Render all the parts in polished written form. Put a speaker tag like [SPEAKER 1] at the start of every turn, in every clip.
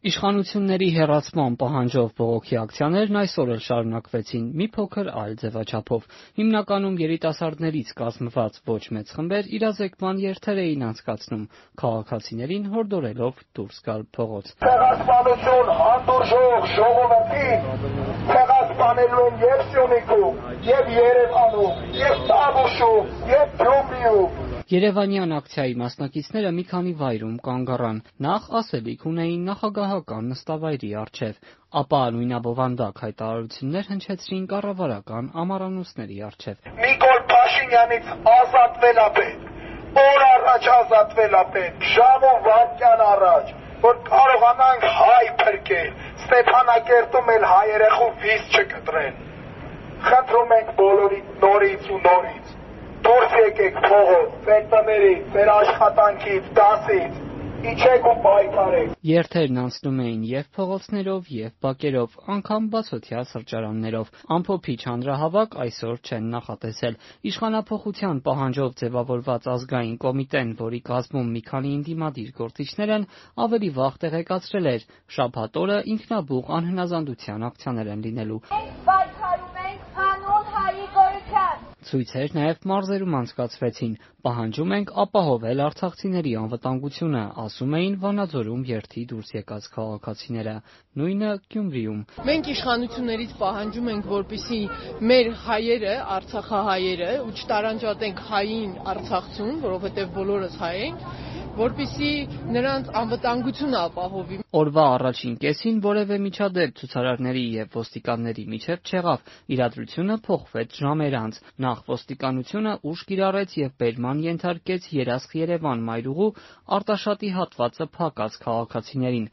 [SPEAKER 1] Իշխանությունների հեռացման պահանջով բողոքի ակցիաներն այսօր էլ շարունակվեցին մի փոքր այլ ձևաչափով։ Հիմնականում երիտասարդներից կազմված ոչ մեծ խմբեր իրազեկման երթեր էին անցկացնում, քաղաքացիներին հորդորելով դուրս գալ փողոց։
[SPEAKER 2] Ցեղասպանություն հանդուրժող ժողովրդին ցեղասպանելու են եւ Սյունիքում, եւ Երևանում, եւ Տավուշում, եւ Գյումրիում։
[SPEAKER 1] Երևանյան ակցիայի մասնակիցները մի քանի վայրում կանգ առան։ Նախ ասելիք ունեին նախագահական նստավայրի առջև, ապա նույնաբովանդակ հայտարարություններ հնչեցրին կառավարական ամառանոցների առջև։
[SPEAKER 2] Նիկոլ Փաշինյանից ազատվել է պետք, օր առաջ ազատվել է պետք, ժամ ու վայրկյան առաջ, որ կարողանանք հայ փրկել, Ստեփանակերտում էլ հայերեխու վիզ չկտրեն։ Խնդրում ենք բոլորիդ նորից ու նորից դուրս եկեք փողոց, ձեր տներից, ձեր աշխատանքից, դասից, իջեք ու պայքարեք։
[SPEAKER 1] Երթերն անցնում էին եւ փողոցներով, եւ բակերով, անգամ բացօթյա սրճարաններով։ Ամփոփիչ հանրահավաք այսօր չեն նախատեսել։ Իշխանափոխության պահանջով ձևավորված ազգային կոմիտեն, որի կազմում մի քանի ընդդիմադիր գործիչներ են, ավելի վաղ տեղեկացրել էր՝ շաբաթ օրը ինքնաբուխ անհնազանդության ակցիաներ են լինելու։
[SPEAKER 3] Պայքարում ենք հանուն հայի գոյության։
[SPEAKER 1] Ցույցեր նաև մարզերում անցկացվեցին։ Պահանջում ենք ապահովել արցախցիների անվտանգությունը, ասում էին Վանաձորում երթի դուրս եկած քաղաքացիները, նույնը Գյումրիում։
[SPEAKER 4] Մենք իշխանություններից պահանջում ենք, որպեսզի մեր հայերը, արցախահայերը, ու չտարանջատենք հային Արցախցուն, որովհետև բոլորս հայ ենք, որպեսզի նրանց անվտանգությունը ապահովի։
[SPEAKER 1] Օրվա առաջին կեսին որևէ միջադեպ ցուցարարների եւ ոստիկանների միջև չեղավ։ Իրադրությունը փոխվեց ժամեր անց։ Նախ ոստիկանությունը ուժ կիրառեց եւ բերման ենթարկեց Երասխ Երևան մայրուղու Արտաշատի հատվածը փակած քաղաքացիներին։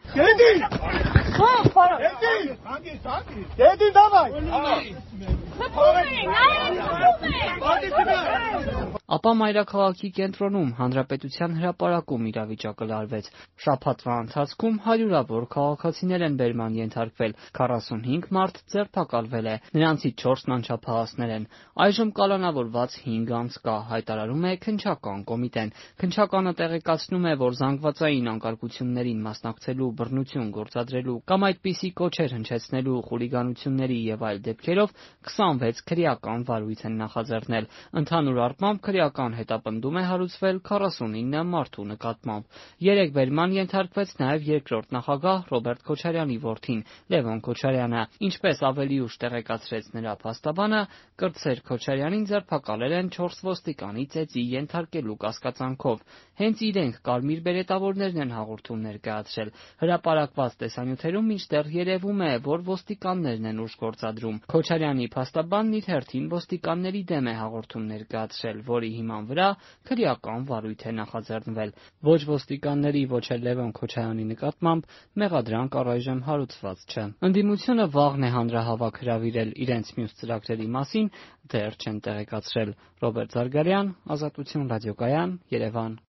[SPEAKER 1] Ապա մայրաքաղաքի կենտրոնում Հանրապետության հրապարակում իրավիճակը լարվեց։ Շաբաթվա ընթացքում հարյուրավոր քաղաքացիներ են բերման ենթարկվել, 45 մարդ ձերբակալվել է, նրանցից 4-ն անչափահասներ են։ Այժմ կալանավորված 5 անձ կա, հայտարարում է քննչական կոմիտեն։ Քննչականը տեղեկացնում է, որ զանգվածային անկարգություններին մասնակցելու, բռնություն գործադրելու կամ այդպիսի կոչեր հնչեցնելու, խուլիգանությունների եւ այլ դեպքերով 26 քրեական վարույթ են նախաձեռնել։ Ընդհանուր առմամբ քրեական հետապնդում է հարուցվել 49 մարդու նկատմամբ։ 3 բերման ենթարկվեց նաև երկրորդ նախագահ Ռոբերտ Քոչարյանի որդին Լևոն Քոչարյանը։ Ինչպես ավելի ուշ տեղեկացրեց նրա փաստաբանը, կրտսեր Քոչարյանին ձերբակալել են 4 ոստիկանի ծեծի ենթարկելու կասկածանքով։ Հենց իրենք կարմիր բերետավորներն են հաղորդում ներկայացրել։ Հրապարակված տեսանյութերում մինչդեռ երևում է, որ ոստիկաններն են ուժ գործադրում։ Քոչարյանի փաստաբանն իր հերթին ոստիկանների դեմ է հաղորդում ներկայացրել, որի հիման վրա քրեական վարույթ է նախաձեռնվել։ Ոչ ոստիկանների, ոչ էլ Լևոն Քոչարյանի նկատմամբ մեղադրանք առայժմ հարուցված չէ։ Ընդդիմությունը վաղն է հանրահավաք հրավիրել, իրենց մյուս ծրագրերի մասին դեռ չեն տեղեկացրել։ Ռոբերտ Զարգարյան, Ազատություն ռադիոկայան, Երևան։